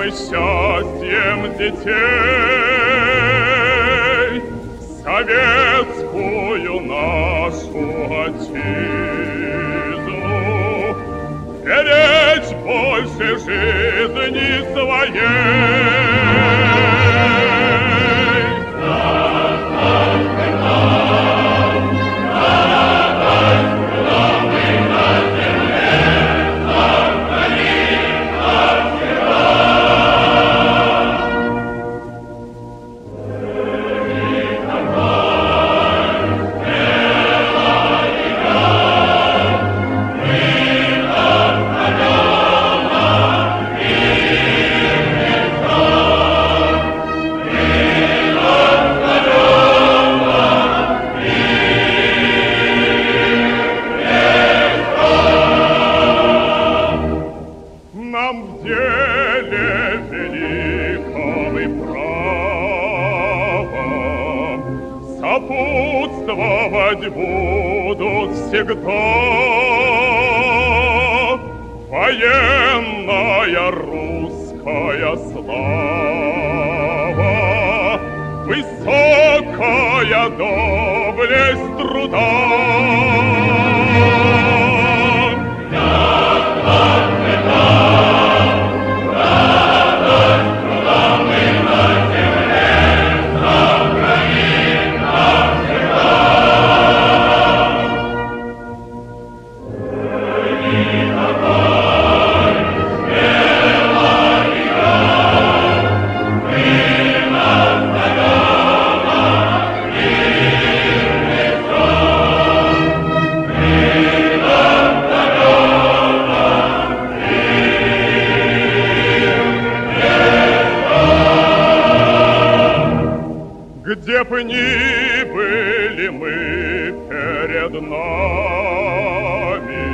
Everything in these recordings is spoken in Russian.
счастьем детей советскую нашу отчизну беречь больше жизни своей. Нам в деле великом и правом сопутствовать будут всегда военная русская слава, высокая доблесть труда. Где бы ни были мы перед нами,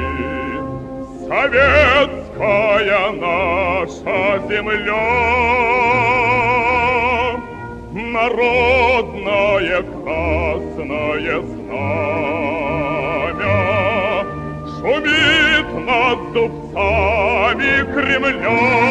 советская наша земля, народное красное знамя шумит над зубцами Кремля.